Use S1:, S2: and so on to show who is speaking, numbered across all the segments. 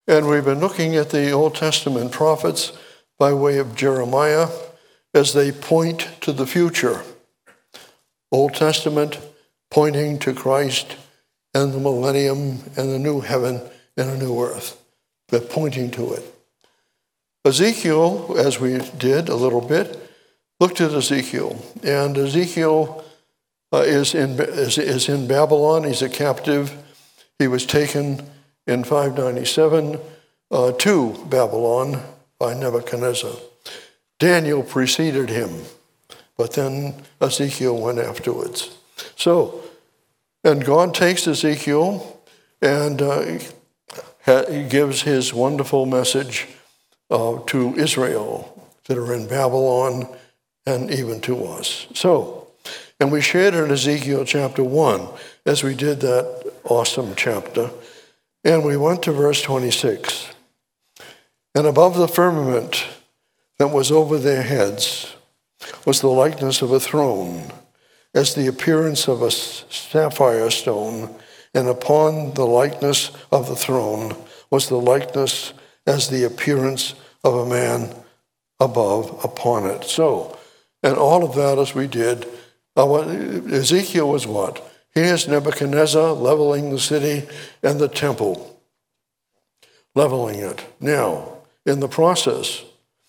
S1: And we've been looking at the Old Testament prophets by way of Jeremiah as they point to the future. Old Testament pointing to Christ and the millennium and the new heaven and a new earth. They're pointing to it. Ezekiel, as we did a little bit, looked at Ezekiel. And Ezekiel is in Babylon. He's a captive. He was taken in 597 to Babylon by Nebuchadnezzar. Daniel preceded him, but then Ezekiel went afterwards. So, and God takes Ezekiel and he gives his wonderful message to Israel that are in Babylon and even to us. So, and we shared in Ezekiel chapter 1 as we did that awesome chapter. And we went to verse 26. And above the firmament that was over their heads was the likeness of a throne, as the appearance of a sapphire stone, and upon the likeness of the throne was the likeness as the appearance of a man above upon it. So, and all of that as we did, Ezekiel was what? Here's Nebuchadnezzar leveling the city and the temple, leveling it. Now, in the process,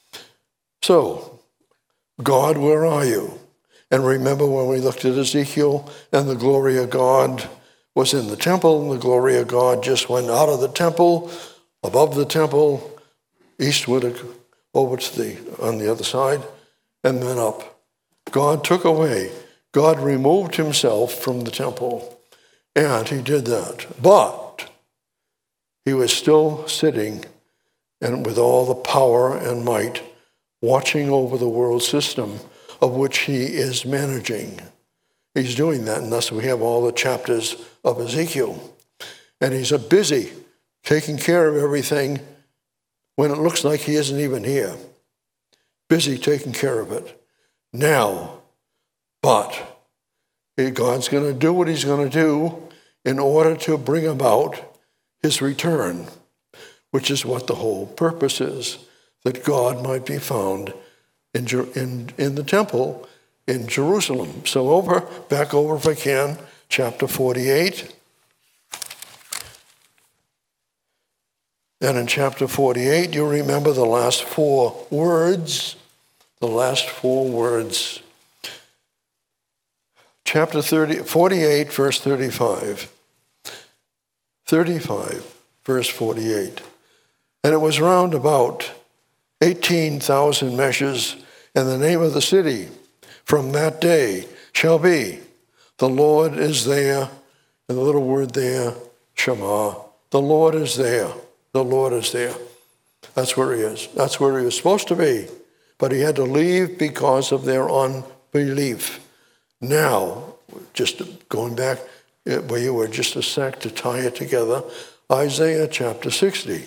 S1: so, God, where are you? And remember when we looked at Ezekiel and the glory of God was in the temple, and the glory of God just went out of the temple, above the temple, eastward over to on the other side, and then up. God took away. God removed himself from the temple, and he did that. But he was still sitting, and with all the power and might, watching over the world system of which he is managing. He's doing that, and thus we have all the chapters of Ezekiel. And he's busy taking care of everything when it looks like he isn't even here. Busy taking care of it. Now, but God's going to do what he's going to do in order to bring about his return, which is what the whole purpose is, that God might be found in the temple in Jerusalem. So back over if I can, chapter 48. And in chapter 48, you remember the last four words. The last four words. Chapter 48, verse 35. 35, verse 48. And it was round about 18,000 measures, and the name of the city from that day shall be, the Lord is there, and the little word there, Shema. The Lord is there. The Lord is there. That's where he is. That's where he was supposed to be. But he had to leave because of their unbelief. Now, just going back where you were just a sec to tie it together, Isaiah chapter 60.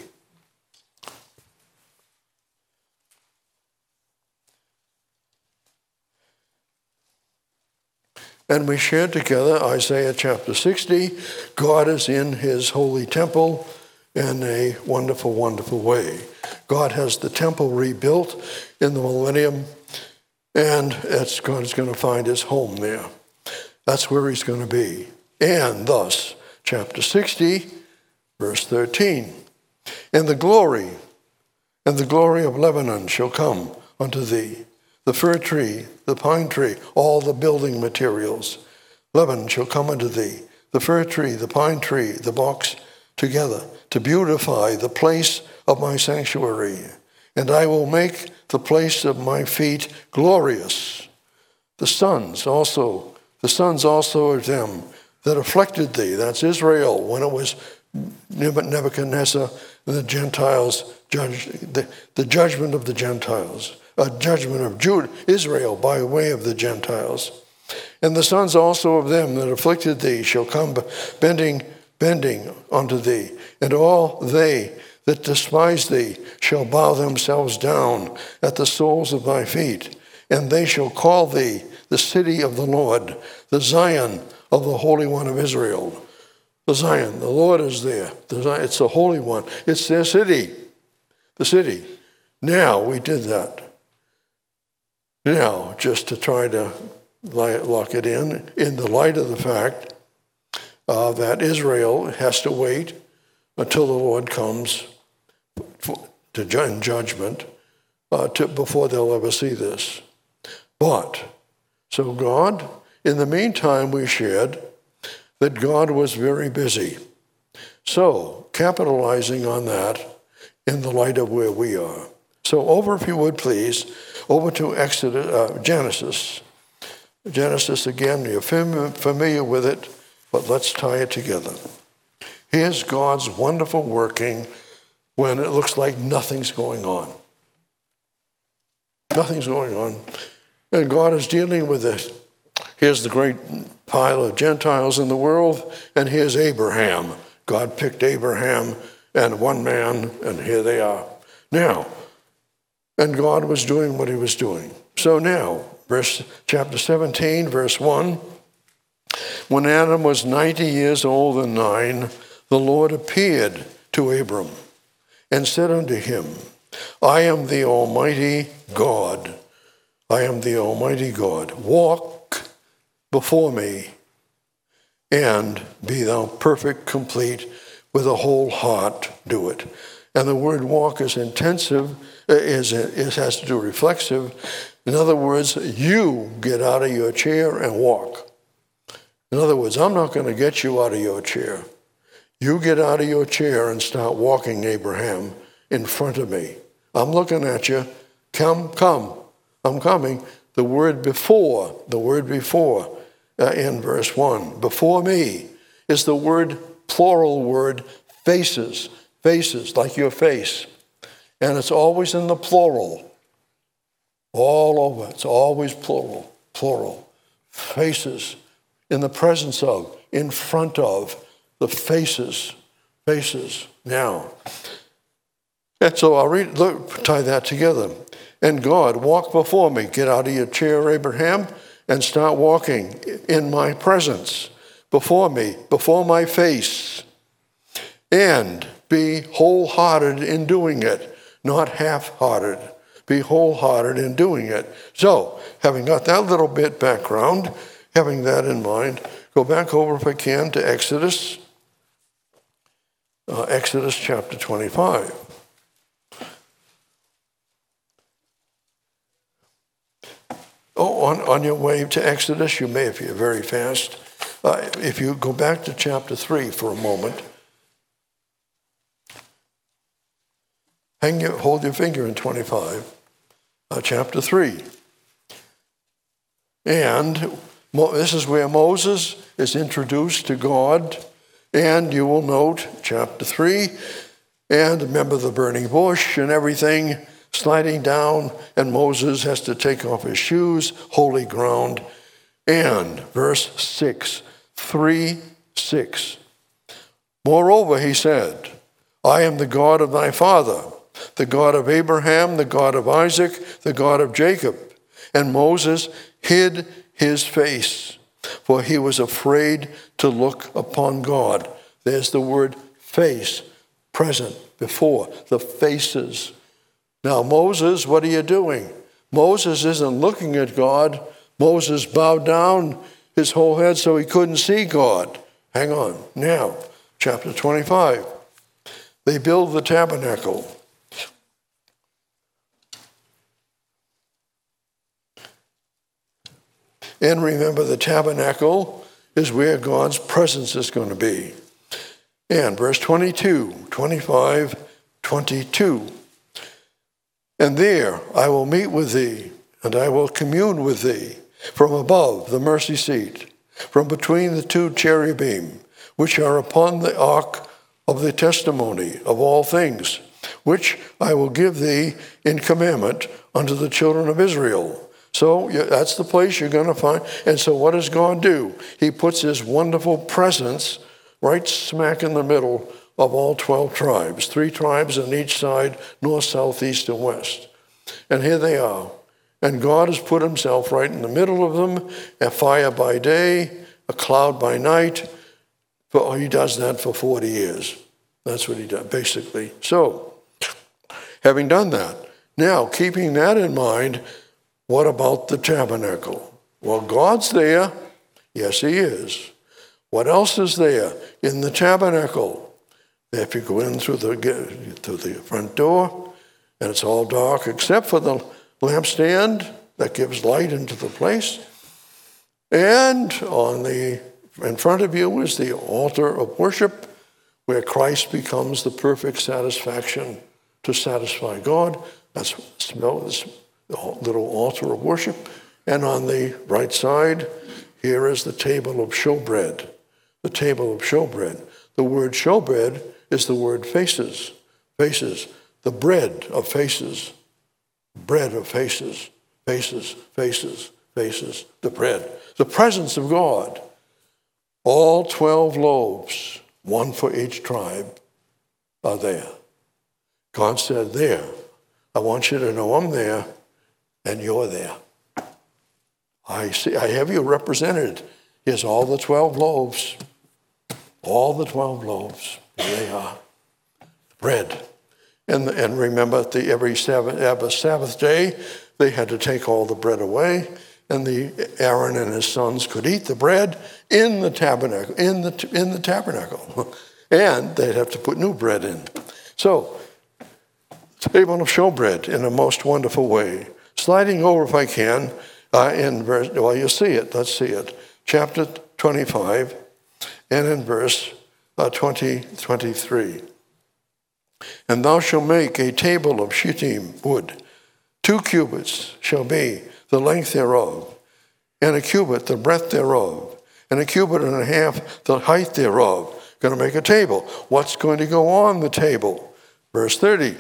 S1: And we shared together Isaiah chapter 60. God is in his holy temple in a wonderful, wonderful way. God has the temple rebuilt in the millennium, and God is going to find his home there. That's where he's going to be. And thus, chapter 60, verse 13. And the glory of Lebanon shall come unto thee, the fir tree, the pine tree, all the building materials. Lebanon shall come unto thee, the fir tree, the pine tree, the box together, to beautify the place of my sanctuary. And I will make the place of my feet glorious. The sons also of them that afflicted thee, that's Israel, when it was Nebuchadnezzar and the Gentiles, the judgment of the Gentiles, a judgment of Judah, Israel by way of the Gentiles. And the sons also of them that afflicted thee shall come bending unto thee, and all they that despise thee shall bow themselves down at the soles of thy feet, and they shall call thee the city of the Lord, the Zion of the Holy One of Israel. The Zion, the Lord is there. It's the Holy One. It's their city, the city. Now we did that. Now, just to try to lock it in the light of the fact that Israel has to wait until the Lord comes in judgment before they'll ever see this. But, so God, in the meantime, we shared that God was very busy. So, capitalizing on that in the light of where we are. So over, if you would please, over to Genesis. Genesis, again, you're familiar with it, but let's tie it together. Here's God's wonderful working when it looks like nothing's going on. Nothing's going on. And God is dealing with this. Here's the great pile of Gentiles in the world, and here's Abraham. God picked Abraham and one man, and here they are. Now, and God was doing what he was doing. So now, chapter 17, verse 1, when Adam was 90 years old and 9, the Lord appeared to Abram and said unto him, I am the Almighty God. I am the Almighty God. Walk before me and be thou perfect, complete, with a whole heart do it. And the word walk is intensive, it has to do reflexive. In other words, you get out of your chair and walk. In other words, I'm not going to get you out of your chair. You get out of your chair and start walking, Abraham, in front of me. I'm looking at you. Come, I'm coming. The word before in verse 1, before me, is the word, plural word, faces, like your face. And it's always in the plural. All over, it's always plural. Faces, in the presence of, in front of, the faces. Now, and so I'll tie that together. And God, walk before me. Get out of your chair, Abraham, and start walking in my presence, before me, before my face. And be wholehearted in doing it, not half-hearted. Be wholehearted in doing it. So, having got that little bit background, having that in mind, go back over, if I can, to Exodus. Exodus chapter 25. On your way to Exodus, you may if you're very fast. If you go back to chapter 3 for a moment, hold your finger in 25, chapter 3. And this is where Moses is introduced to God. And you will note, chapter 3, and remember the burning bush and everything sliding down, and Moses has to take off his shoes, holy ground. And verse 6, 3:6. Moreover, he said, I am the God of thy father, the God of Abraham, the God of Isaac, the God of Jacob. And Moses hid his face, for he was afraid to look upon God. There's the word face, present, before, the faces. Now, Moses, what are you doing? Moses isn't looking at God. Moses bowed down his whole head so he couldn't see God. Hang on. Now, chapter 25. They build the tabernacle. And remember, the tabernacle is where God's presence is going to be. And verse 22, 25, 22. And there I will meet with thee, and I will commune with thee from above the mercy seat, from between the two cherubim, which are upon the ark of the testimony of all things, which I will give thee in commandment unto the children of Israel. So that's the place you're going to find. And so what does God do? He puts his wonderful presence right smack in the middle of all 12 tribes, 3 tribes on each side, north, south, east, and west. And here they are. And God has put himself right in the middle of them, a fire by day, a cloud by night, He does that for 40 years. That's what he does, basically. So, having done that, now keeping that in mind, what about the tabernacle? Well, God's there. Yes, he is. What else is there in the tabernacle? If you go in through the front door, and it's all dark except for the lampstand that gives light into the place, and in front of you is the altar of worship, where Christ becomes the perfect satisfaction to satisfy God. That's this little altar of worship. And on the right side, here is the table of showbread. The table of showbread. The word showbread is the word faces. Faces. The bread of faces. Bread of faces. Faces. Faces. Faces. The bread. The presence of God. All 12 loaves, one for each tribe, are there. God said, there. I want you to know I'm there, and you're there. I have you represented. Here's all the 12 loaves. All the 12 loaves. Here they are. Bread. And remember, every Sabbath day, they had to take all the bread away, and Aaron and his sons could eat the bread in the tabernacle, in the tabernacle. And they'd have to put new bread in. So, table of showbread in a most wonderful way. Sliding over, if I can, in verse, well, you see it. Let's see it. Chapter 25, and in verse 23. And thou shalt make a table of shittim wood. 2 cubits shall be the length thereof, and a cubit the breadth thereof, and a cubit and a half the height thereof. Going to make a table. What's going to go on the table? Verse 30.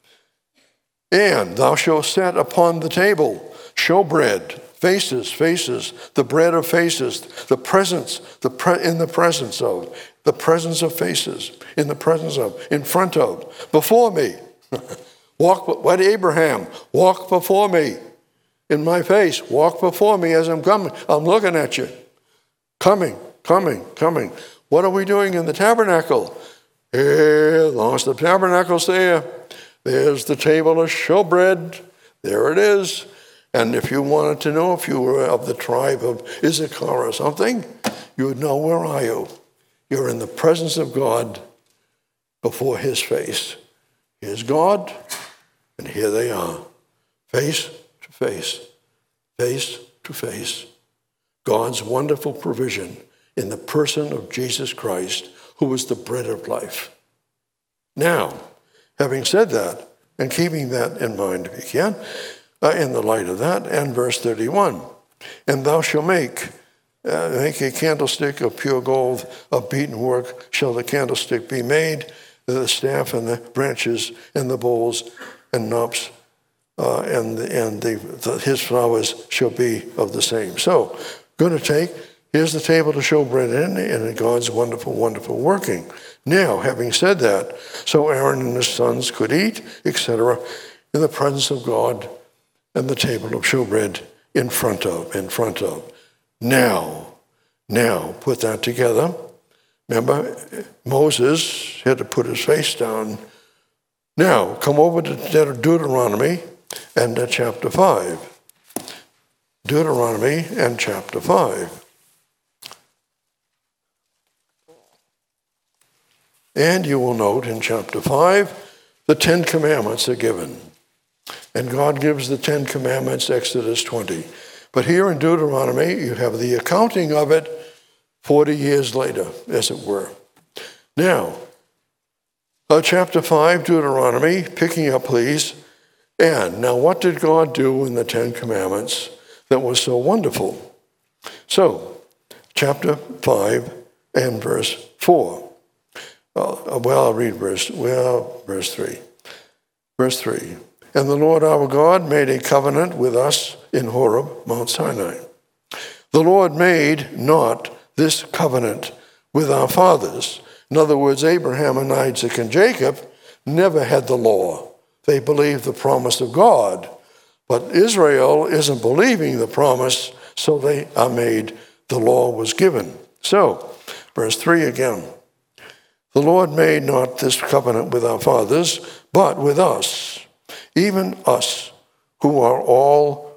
S1: And thou shalt set upon the table showbread, faces, the bread of faces, the presence, in the presence of, the presence of faces, in the presence of, in front of, before me. What Abraham, walk before me, in my face, walk before me as I'm coming. I'm looking at you. Coming. What are we doing in the tabernacle? As long as the tabernacle's there, there's the table of showbread. There it is. And if you wanted to know if you were of the tribe of Issachar or something, you would know, where are you? You're in the presence of God before his face. Here's God, and here they are, face to face, face to face. God's wonderful provision in the person of Jesus Christ, who is the bread of life. Now, having said that, and keeping that in mind if you can, in the light of that, and verse 31, and thou shalt make a candlestick of pure gold, of beaten work shall the candlestick be made, the staff and the branches and the bowls and knops, his flowers shall be of the same. So, going to here's the table to show bread in, and God's wonderful, wonderful working. Now, having said that, so Aaron and his sons could eat, etc., in the presence of God, and the table of showbread in front of. Now, put that together. Remember, Moses had to put his face down. Now, come over to Deuteronomy and chapter 5. Deuteronomy and chapter 5. And you will note in chapter 5, the 10 Commandments are given. And God gives the 10 Commandments, Exodus 20. But here in Deuteronomy, you have the accounting of it 40 years later, as it were. Now, chapter 5, Deuteronomy, picking up, please. And now what did God do in the 10 Commandments that was so wonderful? So, chapter 5 and verse 4. I'll read verse 3. Verse 3. And the Lord our God made a covenant with us in Horeb, Mount Sinai. The Lord made not this covenant with our fathers. In other words, Abraham and Isaac and Jacob never had the law. They believed the promise of God. But Israel isn't believing the promise, so the law was given. So, Verse 3 again. The Lord made not this covenant with our fathers, but with us, even us, who are all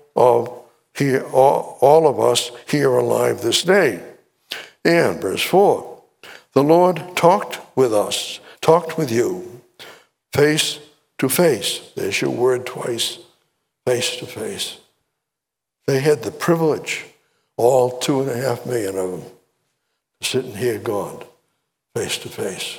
S1: of us here alive this day. And verse 4, the Lord talked with us, talked with you, face to face. There's your word twice, face to face. They had the privilege, all 2.5 million of them, to sit and hear God face to face,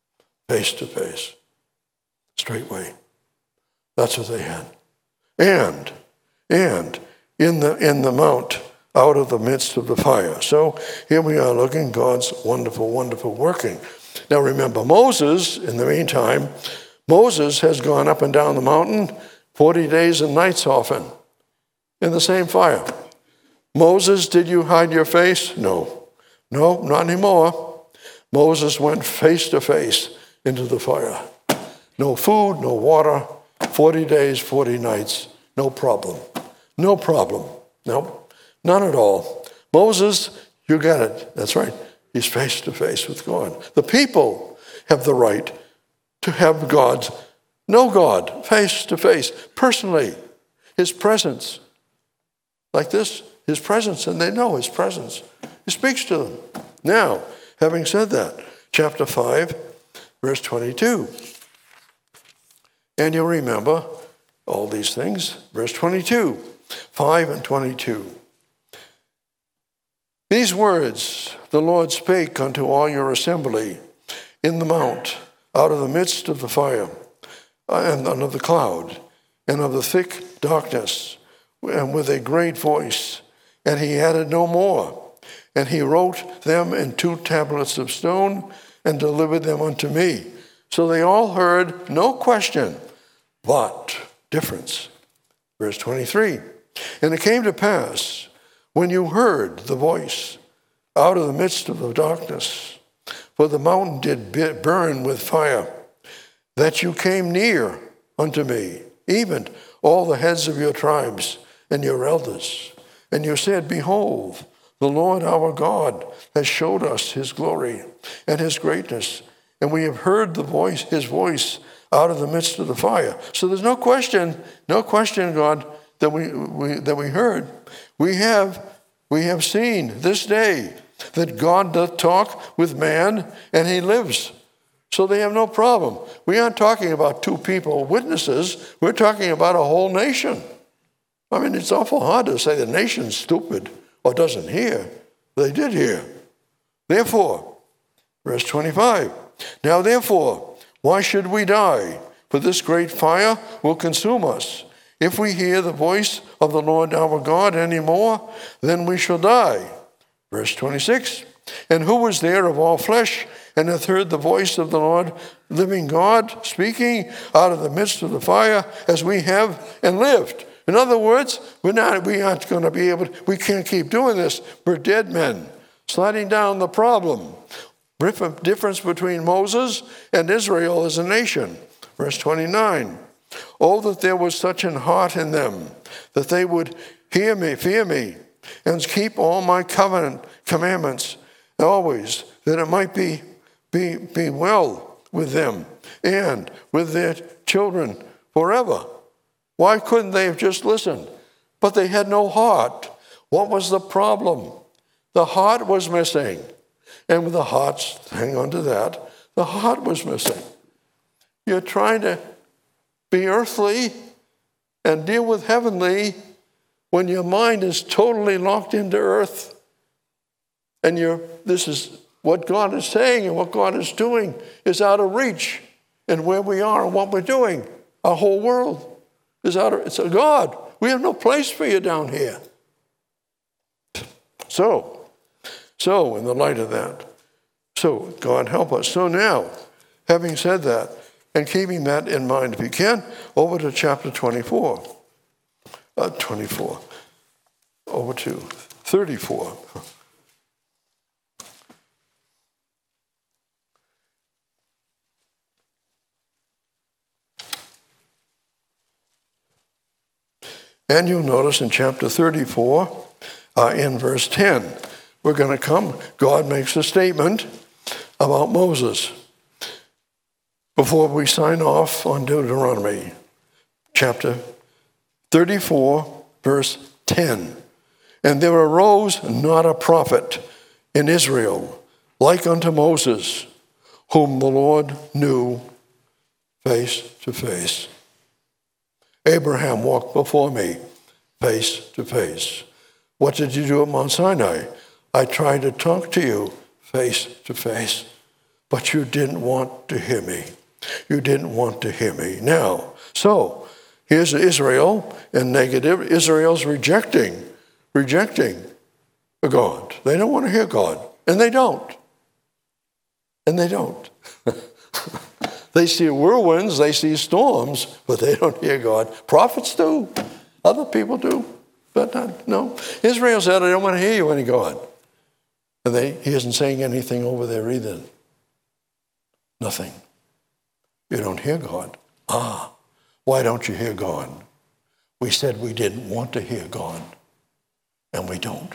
S1: straightway. That's what they had. And in the mount, out of the midst of the fire. So here we are looking God's wonderful, wonderful working. Now remember, Moses, in the meantime, Moses has gone up and down the mountain 40 days and nights often in the same fire. Moses, did you hide your face? No, not anymore. Moses went face to face into the fire. No food, no water, 40 days, 40 nights, no problem. No problem. No, none at all. Moses, you got it. That's right. He's face to face with God. The people have the right to have know God face to face, personally, his presence. Like this, his presence, and they know his presence. He speaks to them. Now, having said that, chapter 5, verse 22. And you'll remember all these things. Verse 22, 5 and 22. These words the Lord spake unto all your assembly in the mount, out of the midst of the fire, and of the cloud, and of the thick darkness, and with a great voice. And he added no more. And he wrote them in 2 tablets of stone, and delivered them unto me. So they all heard, no question, but difference. Verse 23. And it came to pass, when you heard the voice out of the midst of the darkness, for the mountain did burn with fire, that you came near unto me, even all the heads of your tribes and your elders. And you said, behold, the Lord our God has showed us his glory and his greatness, and we have heard his voice out of the midst of the fire. So there's no question, God, that we heard. We have seen this day that God doth talk with man, and he lives. So they have no problem. We aren't talking about 2 people, witnesses. We're talking about a whole nation. I mean, it's awful hard to say the nation's stupid or doesn't hear. They did hear. Therefore, verse 25, now therefore, why should we die? For this great fire will consume us. If we hear the voice of the Lord our God any more, then we shall die. Verse 26, and who was there of all flesh, and hath heard the voice of the Lord, living God, speaking out of the midst of the fire, as we have and lived? In other words, we aren't going to be able to, we can't keep doing this. We're dead men. Sliding down the problem. Difference between Moses and Israel as a nation. Verse 29. Oh, that there was such an heart in them, that they would fear me, and keep all my covenant commandments always, that it might be well with them and with their children forever. Why couldn't they have just listened? But they had no heart. What was the problem? The heart was missing. And with the hearts, hang on to that, the heart was missing. You're trying to be earthly and deal with heavenly when your mind is totally locked into earth. And this is what God is saying and what God is doing is out of reach. And where we are and what we're doing, our whole world is it's a God. We have no place for you down here. So in the light of that, so God help us. So now, having said that, and keeping that in mind, if you can, over to chapter 24. Over to 34. And you'll notice in chapter 34, in verse 10, we're going to come. God makes a statement about Moses before we sign off on Deuteronomy, chapter 34, verse 10. And there arose not a prophet in Israel like unto Moses, whom the Lord knew face to face. Abraham walked before me face to face. What did you do at Mount Sinai? I tried to talk to you face to face, but you didn't want to hear me. You didn't want to hear me. Now, so here's Israel in negative. Israel's rejecting God. They don't want to hear God, and they don't. And they don't. They see whirlwinds, they see storms, but they don't hear God. Prophets do. Other people do. But no. Israel said, I don't want to hear you any God. And he isn't saying anything over there either. Nothing. You don't hear God. Why don't you hear God? We said we didn't want to hear God. And we don't.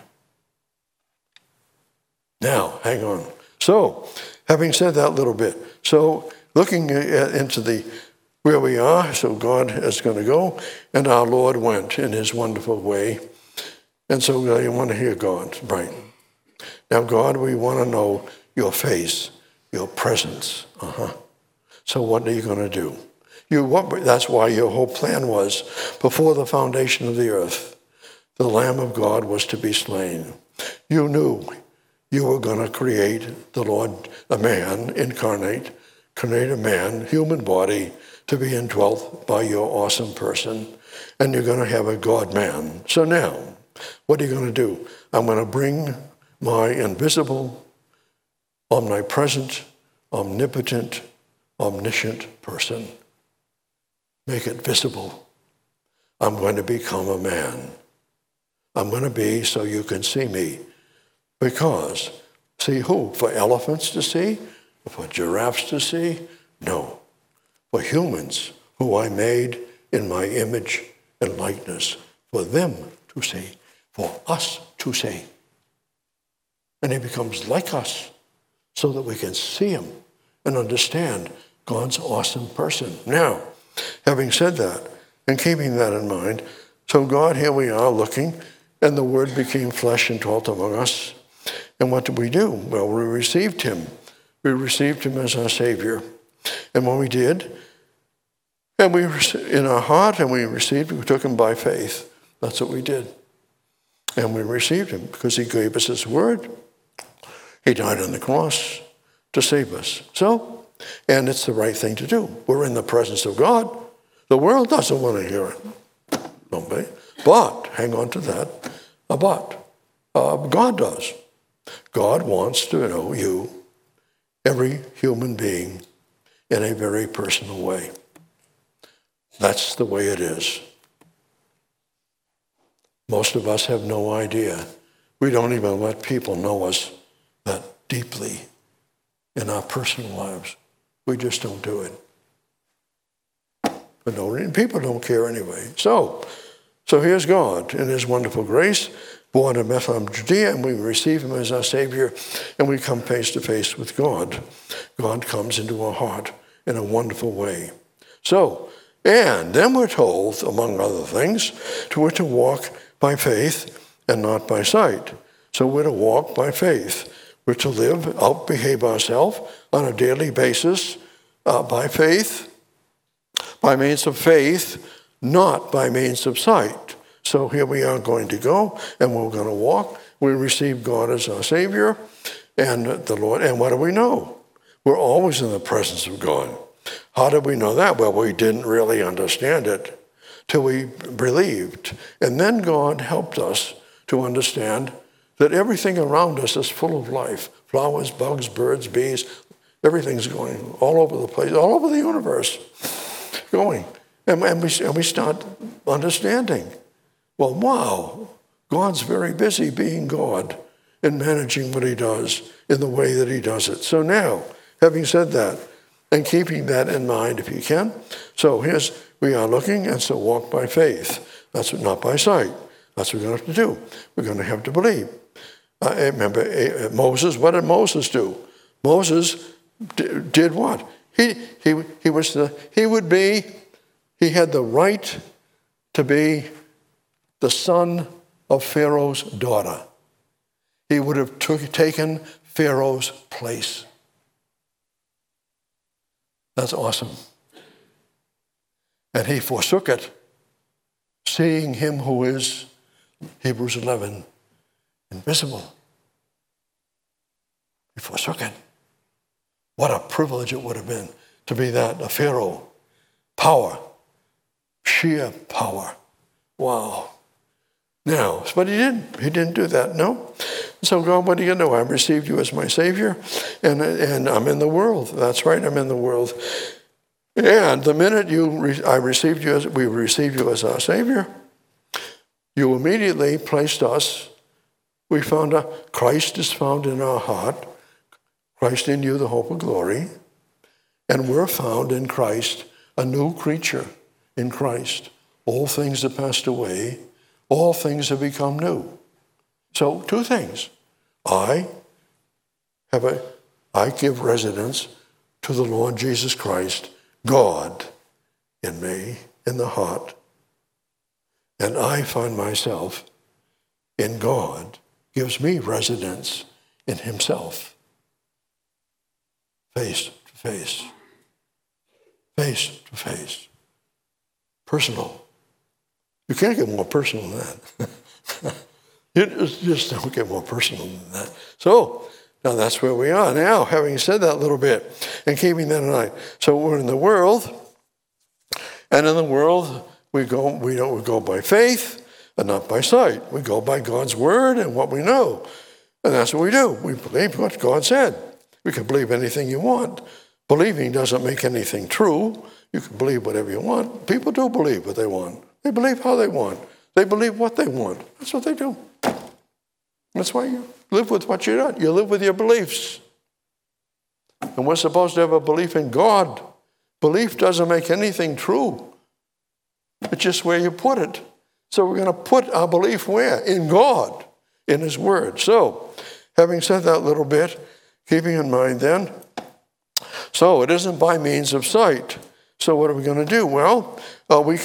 S1: Now, hang on. So, having said that little bit, so looking into where we are, so God is going to go, and our Lord went in his wonderful way. And so you want to hear God, right? Now, God, we want to know your face, your presence. So what are you going to do? That's why your whole plan was, before the foundation of the earth, the Lamb of God was to be slain. You knew you were going to create the Lord, a man, create a man, human body, to be indwelt by your awesome person, and you're going to have a God-man. So now, what are you going to do? I'm going to bring my invisible, omnipresent, omnipotent, omniscient person. Make it visible. I'm going to become a man. I'm going to be so you can see me. Because, see who? For elephants to see? For giraffes to see? No. For humans who I made in my image and likeness. For them to see. For us to see. And he becomes like us so that we can see him and understand God's awesome person. Now, having said that, and keeping that in mind, so God, here we are looking, and the Word became flesh and dwelt among us. And what did we do? Well, we received him. We received him as our Savior. And when we did, and we in our heart, and we took him by faith. That's what we did. And we received him because he gave us his word. He died on the cross to save us. So, and it's the right thing to do. We're in the presence of God. The world doesn't want to hear it. Nobody. But, hang on to that, God does. God wants to know you, every human being, in a very personal way. That's the way it is. Most of us have no idea. We don't even let people know us that deeply in our personal lives. We just don't do it. But people don't care anyway. So here's God in his wonderful grace, born in Bethlehem, Judea, and we receive him as our Savior, and we come face to face with God. God comes into our heart in a wonderful way. So, and then we're told, among other things, we're to walk by faith and not by sight. So we're to walk by faith. We're to behave ourselves on a daily basis by faith, by means of faith, not by means of sight. So here we are going to go, and we're going to walk. We receive God as our Savior and the Lord. And what do we know? We're always in the presence of God. How did we know that? Well, we didn't really understand it till we believed. And then God helped us to understand that everything around us is full of life. Flowers, bugs, birds, bees, everything's going all over the place, all over the universe, going. And we start understanding. Well, wow, God's very busy being God and managing what he does in the way that he does it. So now, having said that, and keeping that in mind if you can, so we are looking, and so walk by faith. That's not by sight. That's what we're going to have to do. We're going to have to believe. Remember Moses, what did Moses do? Moses did what? He had the right to be the son of Pharaoh's daughter. He would have taken Pharaoh's place. That's awesome. And he forsook it, seeing him who is, Hebrews 11, invisible. He forsook it. What a privilege it would have been to be that, a Pharaoh. Power. Sheer power. Wow. Now, but he didn't do that, no? So God, what are you going to do? I've received you as my Savior, and I'm in the world. That's right, I'm in the world. And the minute we received you as our Savior, you immediately placed us. We found out Christ is found in our heart, Christ in you, the hope of glory, and we're found in Christ, a new creature in Christ. All things have passed away, all things have become new. So two things. I give residence to the Lord Jesus Christ, God in me, in the heart, and I find myself in God, gives me residence in himself. Face to face. Face to face. Personal. You can't get more personal than that. You just don't get more personal than that. So, now that's where we are. Now, having said that little bit and keeping that in mind. So we're in the world, and in the world we go by faith and not by sight. We go by God's word and what we know. And that's what we do. We believe what God said. You can believe anything you want. Believing doesn't make anything true. You can believe whatever you want. People do believe what they want. They believe how they want. They believe what they want. That's what they do. That's why you live with what you do. You live with your beliefs. And we're supposed to have a belief in God. Belief doesn't make anything true. It's just where you put it. So we're going to put our belief where? In God, in his word. So, having said that little bit, keeping in mind then, so it isn't by means of sight. So what are we going to do? Well, we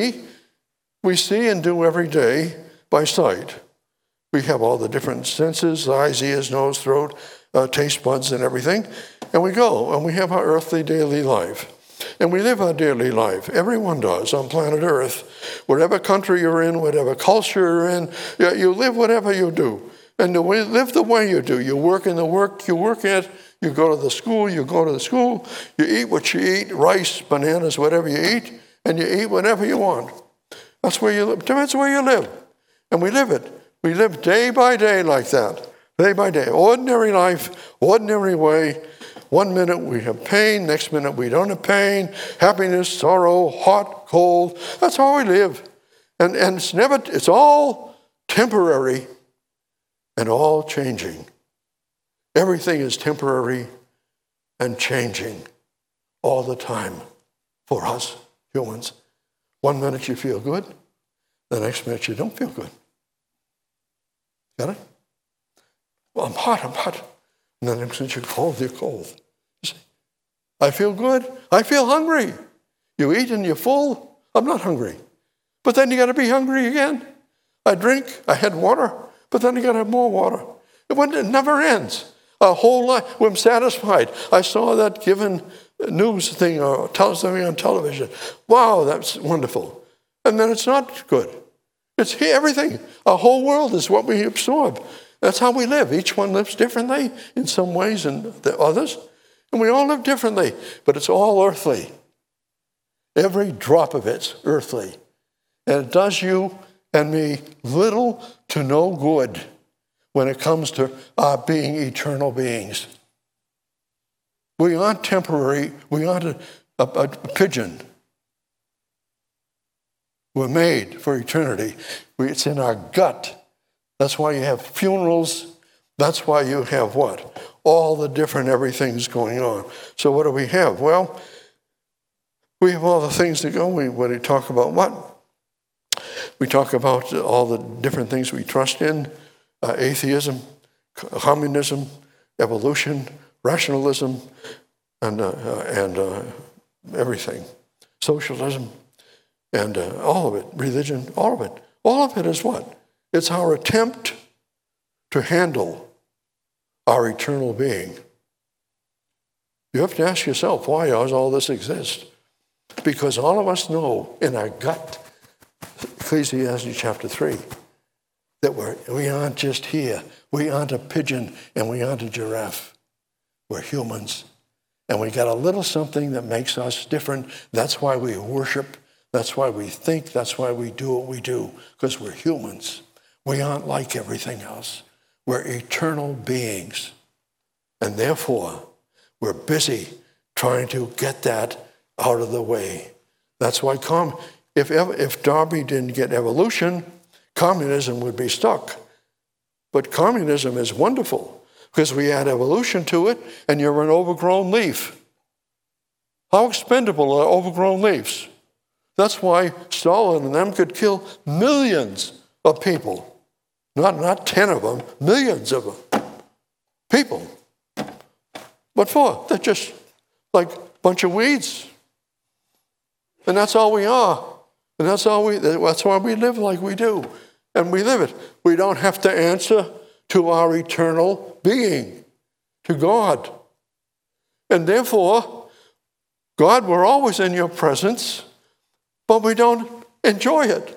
S1: see and do every day by sight. We have all the different senses, eyes, ears, nose, throat, taste buds and everything. And we go and we have our earthly daily life. And we live our daily life. Everyone does on planet Earth. Whatever country you're in, whatever culture you're in, you live whatever you do. And you live the way you do. You work in the work you work at. You go to the school, you go to the school. You eat what you eat, rice, bananas, whatever you eat. And you eat whatever you want. That's where you live. That's where you live. And we live it. We live day by day like that. Day by day. Ordinary life, ordinary way. 1 minute we have pain, next minute we don't have pain. Happiness, sorrow, hot, cold. That's how we live. And it's all temporary and all changing. Everything is temporary and changing all the time for us humans. 1 minute you feel good, the next minute you don't feel good. Got it? Well, I'm hot. And the next minute you're cold. You see? I feel good. I feel hungry. You eat and you're full. I'm not hungry. But then you got to be hungry again. I drink. I had water. But then you got to have more water. It never ends. A whole life. I'm satisfied. I saw that given news thing or tell something on television. Wow, that's wonderful. And then it's not good. It's here, everything. Our whole world is what we absorb. That's how we live. Each one lives differently in some ways and the others. And we all live differently, but it's all earthly. Every drop of it's earthly. And it does you and me little to no good when it comes to our being eternal beings. We aren't temporary. We aren't a pigeon. We're made for eternity. It's in our gut. That's why you have funerals. That's why you have what? All the different everythings going on. So what do we have? Well, we have all the things that go. When we talk about what? We talk about all the different things we trust in. Atheism. communism, evolution, rationalism, and everything, socialism, and all of it, religion, all of it. All of it is what? It's our attempt to handle our eternal being. You have to ask yourself, why does all this exist? Because all of us know in our gut, Ecclesiastes chapter 3, that we aren't just here. We aren't a pigeon and we aren't a giraffe. We're humans. And we got a little something that makes us different. That's why we worship. That's why we think. That's why we do what we do, because we're humans. We aren't like everything else. We're eternal beings. And therefore, we're busy trying to get that out of the way. That's why if Darby didn't get evolution, communism would be stuck. But communism is wonderful because we add evolution to it and you're an overgrown leaf. How expendable are overgrown leaves? That's why Stalin and them could kill millions of people. Not 10 of them, millions of them. People. What for? They're just like a bunch of weeds. And that's all we are. And that's why we live like we do. And we live it. We don't have to answer to our eternal being, to God. And therefore, God, we're always in your presence, but we don't enjoy it.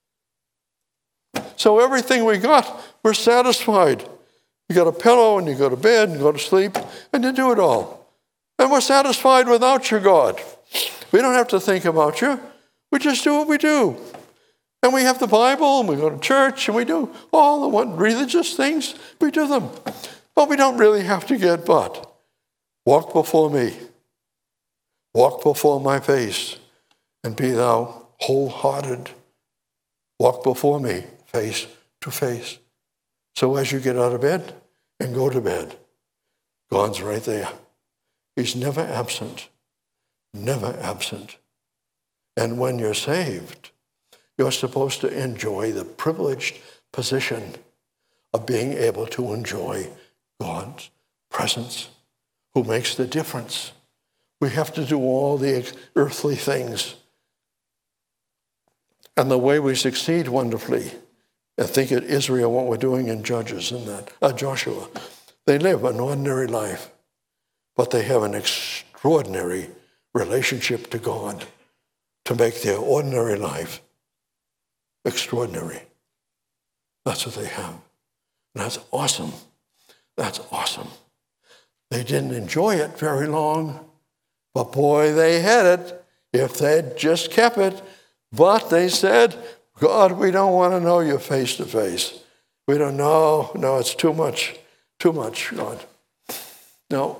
S1: So everything we got, we're satisfied. You got a pillow and you go to bed and go to sleep and you do it all. And we're satisfied without you, God. We don't have to think about you. We just do what we do. And we have the Bible and we go to church and we do all the religious things. We do them. But we don't really have to get but. Walk before me. Walk before my face and be thou wholehearted. Walk before me face to face. So as you get out of bed and go to bed, God's right there. He's never absent. Never absent. And when you're saved, you're supposed to enjoy the privileged position of being able to enjoy God's presence, who makes the difference. We have to do all the earthly things. And the way we succeed wonderfully, I think at Israel, what we're doing in Judges and that, Joshua, they live an ordinary life, but they have an extraordinary relationship to God to make their ordinary life extraordinary. That's what they have. And that's awesome. That's awesome. They didn't enjoy it very long, but boy, they had it if they'd just kept it. But they said, God, we don't want to know you face to face. We don't know. No, it's too much, God. No.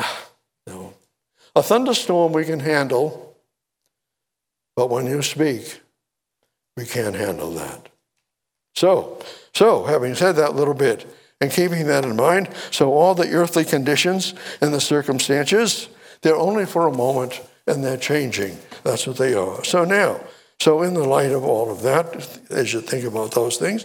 S1: A thunderstorm we can handle, but when you speak, we can't handle that. So having said that little bit, and keeping that in mind, so all the earthly conditions and the circumstances, they're only for a moment, and they're changing. That's what they are. So in the light of all of that, as you think about those things,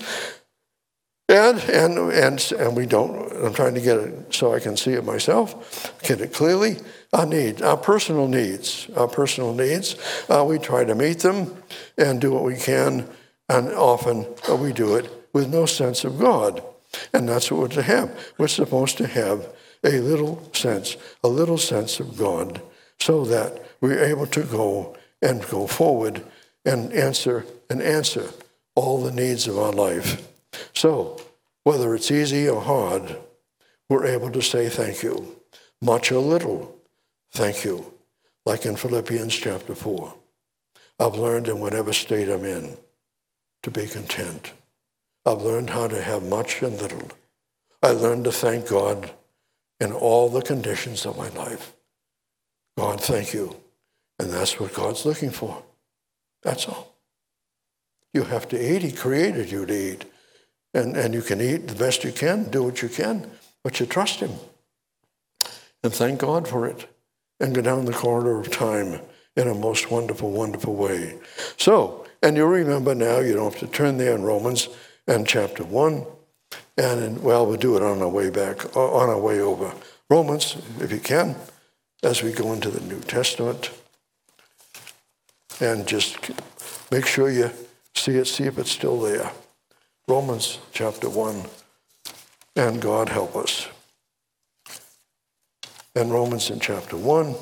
S1: and we don't, I'm trying to get it so I can see it myself, get it clearly, our personal needs, we try to meet them and do what we can, and often we do it with no sense of God. And that's what we're to have. We're supposed to have a little sense of God, so that we're able to go forward and answer all the needs of our life. So, whether it's easy or hard, we're able to say thank you. Much or little, thank you. Like in Philippians chapter 4. I've learned in whatever state I'm in to be content. I've learned how to have much and little. I learned to thank God in all the conditions of my life. God, thank you. And that's what God's looking for. That's all. You have to eat. He created you to eat. And you can eat the best you can, do what you can, but you trust him. And thank God for it. And go down the corridor of time in a most wonderful, wonderful way. So, and you remember now, you don't have to turn there in Romans and chapter 1. we'll do it on our way back, on our way over. Romans, if you can, as we go into the New Testament. And just make sure you see if it's still there. Romans chapter 1, and God help us. And Romans in chapter 1,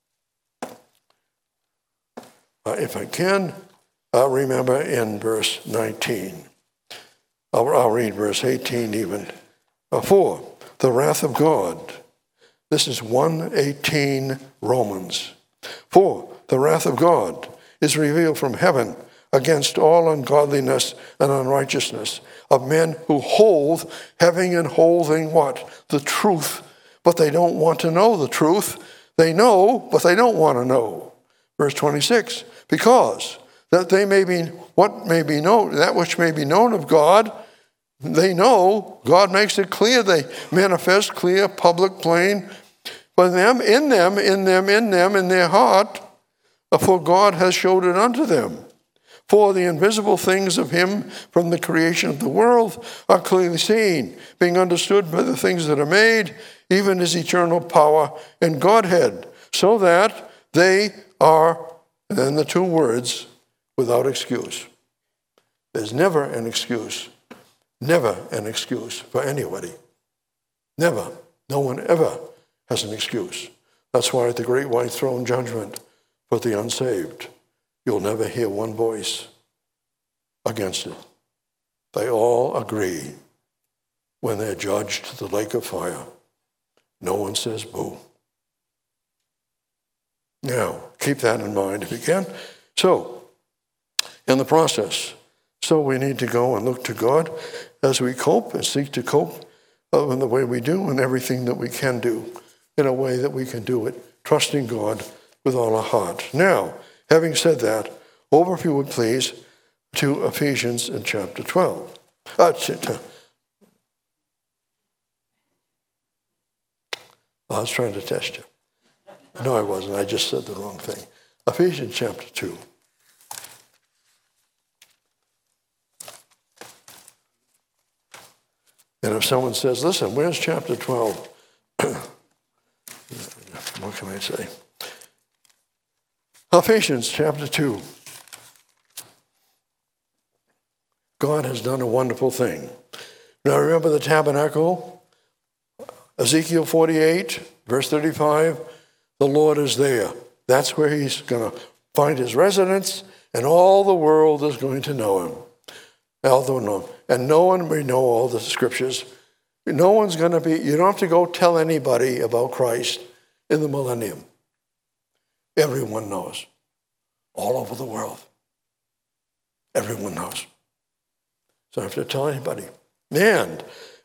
S1: if I can, remember in verse 19. I'll read verse 18 even. For the wrath of God, this is 1:18 Romans. For the wrath of God is revealed from heaven against all ungodliness and unrighteousness of men who hold, having and holding what? The truth, but they don't want to know the truth. They know, but they don't want to know. Verse 26, because that they may be, what may be known, that which may be known of God, they know, God makes it clear, they manifest clear, public, plain, for them, in their heart, for God has showed it unto them. For the invisible things of him from the creation of the world are clearly seen, being understood by the things that are made, even his eternal power and Godhead, so that they are, and then the two words, without excuse. There's never an excuse for anybody. Never. No one ever has an excuse. That's why at the great white throne judgment for the unsaved, you'll never hear one voice against it. They all agree when they're judged to the lake of fire. No one says boo. Now, keep that in mind if you can. So, in the process, we need to go and look to God as we cope and seek to cope in the way we do and everything that we can do in a way that we can do it, trusting God with all our heart. Now, having said that, over, if you would please, to Ephesians in chapter 12. I was trying to test you. No, I wasn't. I just said the wrong thing. Ephesians chapter 2. And if someone says, listen, where's chapter 12? What can I say? Ephesians chapter 2. God has done a wonderful thing. Now remember the tabernacle? Ezekiel 48, verse 35, the Lord is there. That's where he's going to find his residence, and all the world is going to know him. And no one may know all the scriptures. No one's going to be, you don't have to go tell anybody about Christ in the millennium. Everyone knows. All over the world. Everyone knows. So I have to tell anybody. And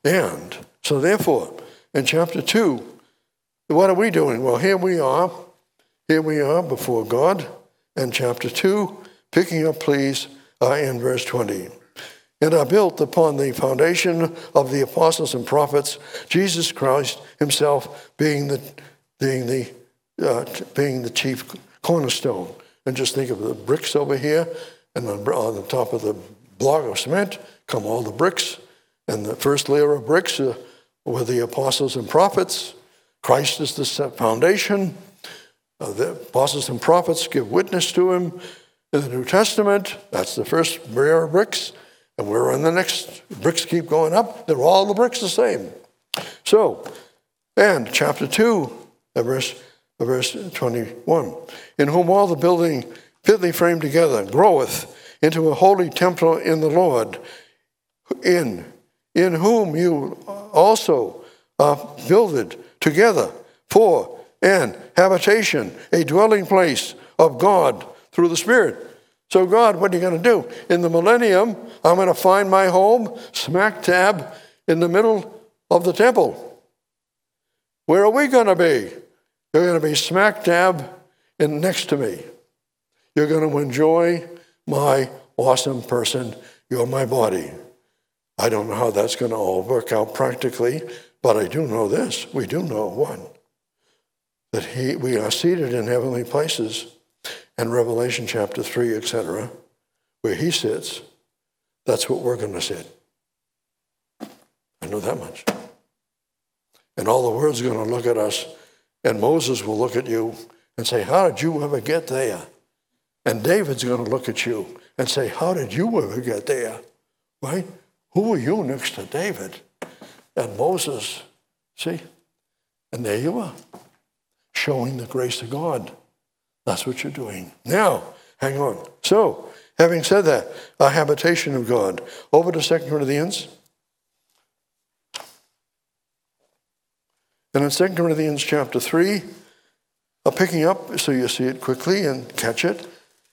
S1: so therefore, in chapter 2, what are we doing? Well, here we are before God. In chapter 2, picking up, please, in verse 20. And are built upon the foundation of the apostles and prophets, Jesus Christ himself being the chief cornerstone. And just think of the bricks over here, and on the top of the block of cement come all the bricks. And the first layer of bricks were the apostles and prophets. Christ is the foundation. The apostles and prophets give witness to him. In the New Testament, that's the first layer of bricks. And we're on the next. Bricks keep going up. They're all the bricks the same. So, and chapter 2, verse 21. In whom all the building fitly framed together groweth into a holy temple in the Lord, in whom you also are builded together for an habitation, a dwelling place of God through the Spirit. So God, what are you going to do? In the millennium, I'm going to find my home smack dab in the middle of the temple. Where are we going to be? You're going to be smack dab next to me. You're going to enjoy my awesome person. You're my body. I don't know how that's going to all work out practically, but I do know this. We do know one, that we are seated in heavenly places. And Revelation chapter 3, etc., where he sits, that's what we're going to sit. And know that much. And all the world's going to look at us, and Moses will look at you and say, how did you ever get there? And David's going to look at you and say, how did you ever get there? Right? Who are you next to David? And Moses, see? And there you are, showing the grace of God. That's what you're doing. Now, hang on. So, having said that, a habitation of God. Over to 2 Corinthians. And in 2 Corinthians chapter 3, I'm picking up so you see it quickly and catch it.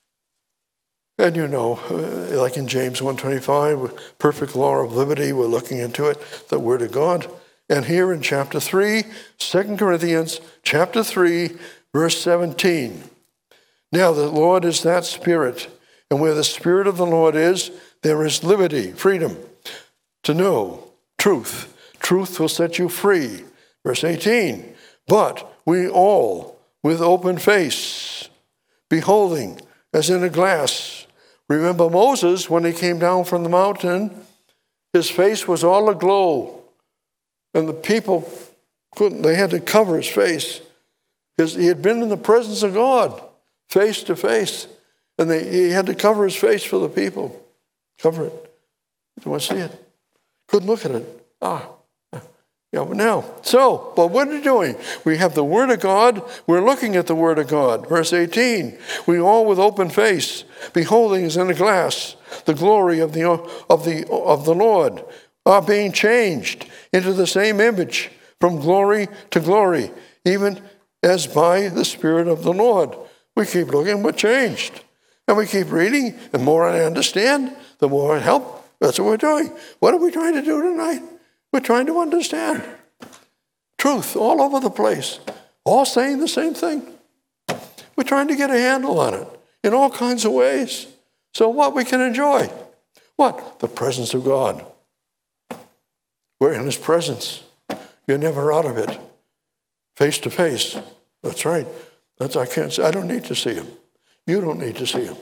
S1: And you know, like in James 1:25, perfect law of liberty, we're looking into it, the Word of God. And here in chapter 3, 2 Corinthians chapter 3, verse 17. Now the Lord is that Spirit, and where the Spirit of the Lord is, there is liberty, freedom, to know truth. Truth will set you free. Verse 18, but we all, with open face, beholding as in a glass. Remember Moses, when he came down from the mountain, his face was all aglow. And the people they had to cover his face. He had been in the presence of God, face to face. And he had to cover his face for the people. Cover it. You want to see it? Couldn't look at it. Yeah, but now, but what are we doing? We have the Word of God. We're looking at the Word of God. Verse 18, we all with open face, beholding as in a glass the glory of the Lord, are being changed into the same image from glory to glory, even as by the Spirit of the Lord. We keep looking, we're changed. And we keep reading, the more I understand, the more I help. That's what we're doing. What are we trying to do tonight? We're trying to understand truth all over the place, all saying the same thing. We're trying to get a handle on it in all kinds of ways. So what we can enjoy? What? The presence of God. We're in His presence. You're never out of it. Face to face. That's right. I don't need to see Him. You don't need to see Him.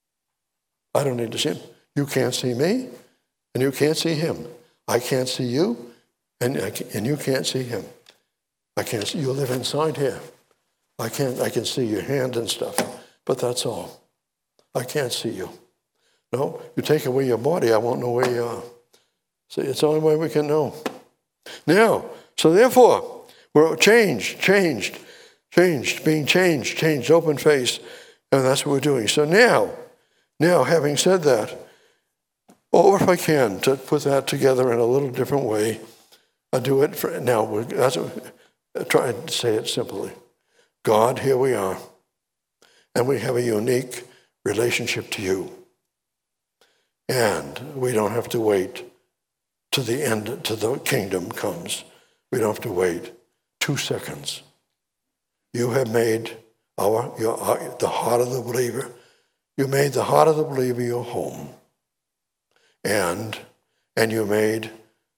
S1: I don't need to see Him. You can't see me, and you can't see Him. I can't see you, and you can't see Him. I can't see you. Live inside here. I can see your hand and stuff, but that's all. I can't see you. No, you take away your body, I won't know where you are. See, it's the only way we can know. Now, so therefore, we're changed, being changed, open face, and that's what we're doing. So now, having said that, or if I can, to put that together in a little different way, I'll do it now. Try to say it simply. God, here we are, and we have a unique relationship to you. And we don't have to wait to the end, till the kingdom comes. We don't have to wait 2 seconds. You have made the heart of the believer. You made the heart of the believer your home. And you made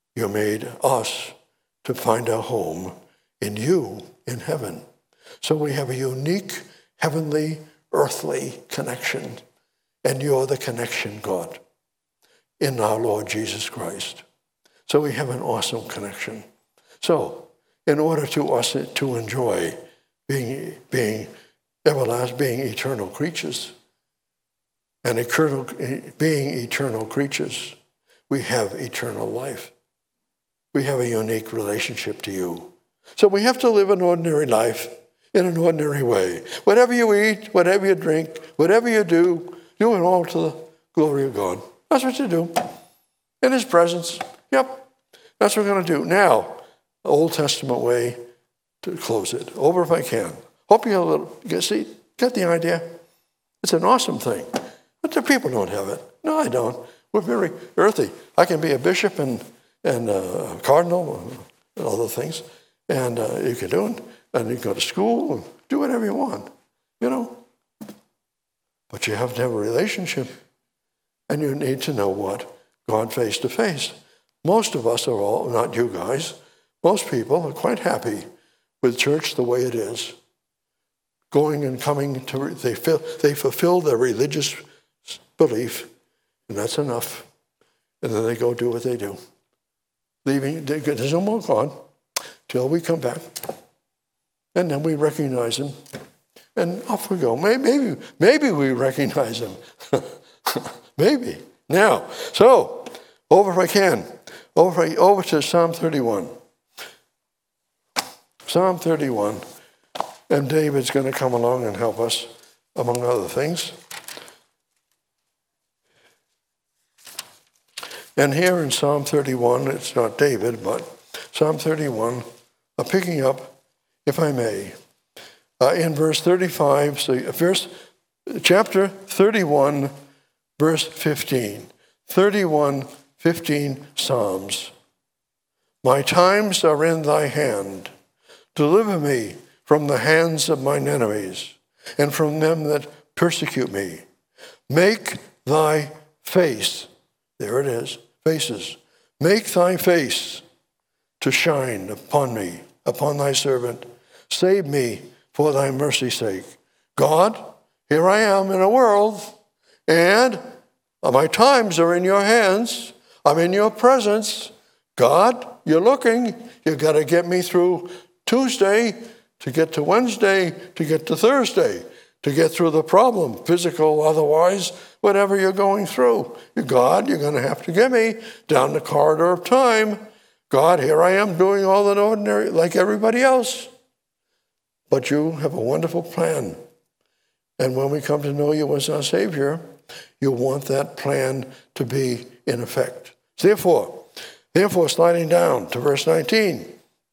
S1: us to find our home in you in heaven. So we have a unique heavenly, earthly connection. And you're the connection, God, in our Lord Jesus Christ. So we have an awesome connection. So in order to us to enjoy being everlasting, being eternal creatures, and being eternal creatures, we have eternal life. We have a unique relationship to you. So we have to live an ordinary life in an ordinary way. Whatever you eat, whatever you drink, whatever you do it all to the glory of God. That's what you do. In His presence. Yep. That's what we're going to do. Now, the Old Testament way to close it. Over if I can. Hope you have a little, get the idea? It's an awesome thing. But the people don't have it. No, I don't. We're very earthy. I can be a bishop and a cardinal and other things. And you can do it. And you can go to school and do whatever you want. You know. But you have to have a relationship. And you need to know what? God face to face. Most of us are all, not you guys, most people are quite happy with church the way it is. Going and coming to, they fulfill their religious belief, and that's enough. And then they go do what they do. leaving, there's no more God till we come back. And then we recognize him. And off we go. Maybe we recognize him. Maybe. Now, so, over if I can, over to Psalm 31. Psalm 31. And David's going to come along and help us, among other things. And here in Psalm 31, it's not David, but Psalm 31, picking up, if I may, in verse 35, chapter 31, verse 15. 31, 15 Psalms. My times are in thy hand. Deliver me from the hands of mine enemies and from them that persecute me. Make thy face, there it is, faces. Make thy face to shine upon me, upon thy servant. Save me for thy mercy's sake. God, here I am in a world, and my times are in your hands. I'm in your presence. God, you're looking. You've got to get me through Tuesday, to get to Wednesday, to get to Thursday, to get through the problem, physical, otherwise, whatever you're going through. God, you're going to have to get me down the corridor of time. God, here I am doing all that ordinary, like everybody else. But you have a wonderful plan. And when we come to know you as our Savior, you want that plan to be in effect. Therefore, sliding down to verse 19.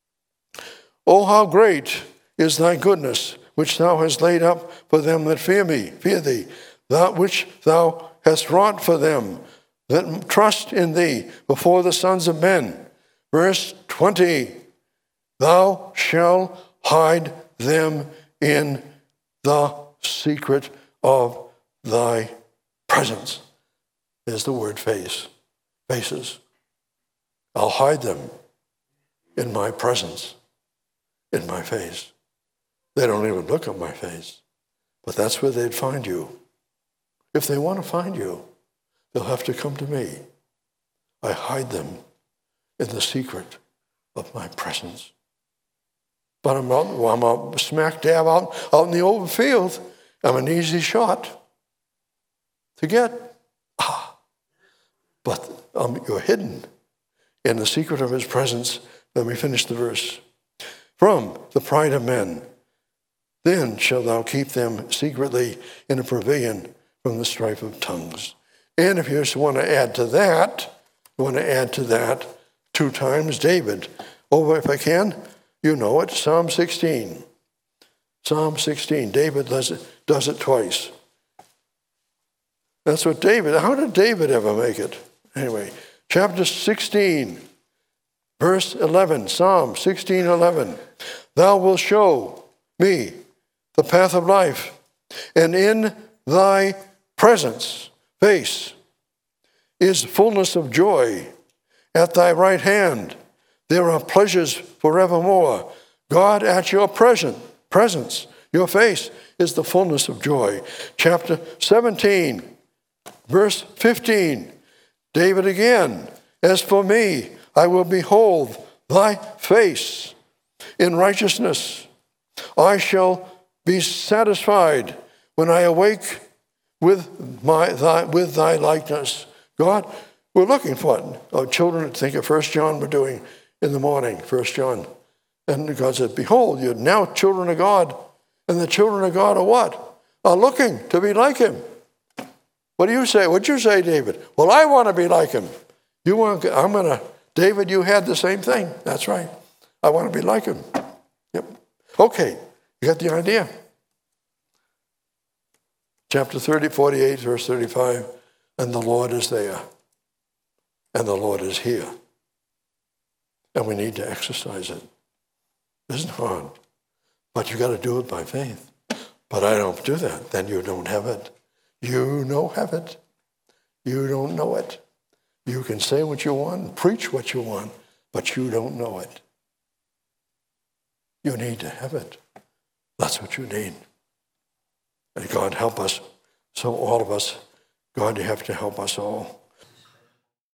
S1: Oh, how great is thy goodness, which thou hast laid up for them that fear thee, that which thou hast wrought for them that trust in thee before the sons of men. Verse 20, thou shalt hide them in the secret of thy presence. There's the word face, faces. I'll hide them in my presence, in my face. They don't even look at my face, but that's where they'd find you. If they want to find you, they'll have to come to me. I hide them in the secret of my presence. But I'm out smack dab out in the open field. I'm an easy shot to get. But you're hidden in the secret of his presence. Let me finish the verse. From the pride of men, then shalt thou keep them secretly in a pavilion from the strife of tongues. And if you just want to add to that, two times David. Over, if I can, you know it, Psalm 16. Psalm 16, David does it twice. That's what how did David ever make it? Anyway, chapter 16, verse 11, Psalm 16, 11. Thou wilt show me the path of life, and in thy presence, face, is fullness of joy. At thy right hand, there are pleasures forevermore. God, at your presence, your face is the fullness of joy. Chapter 17, verse 15, David again, as for me, I will behold thy face in righteousness. I shall be satisfied when I awake with thy likeness. God, we're looking for it. Our children, think of 1 John we're doing in the morning, 1 John. And God said, behold, you're now children of God. And the children of God are what? Are looking to be like him. What do you say? What'd you say, David? Well, I want to be like him. David, you had the same thing. That's right. I want to be like him. Yep. Okay, you got the idea. Chapter 48, verse 35, and the Lord is there. And the Lord is here. And we need to exercise it. It isn't hard. But you got to do it by faith. But I don't do that. Then you don't have it. You don't have it. You don't know it. You can say what you want, preach what you want, but you don't know it. You need to have it. That's what you need. And God help us. So all of us, God, you have to help us all.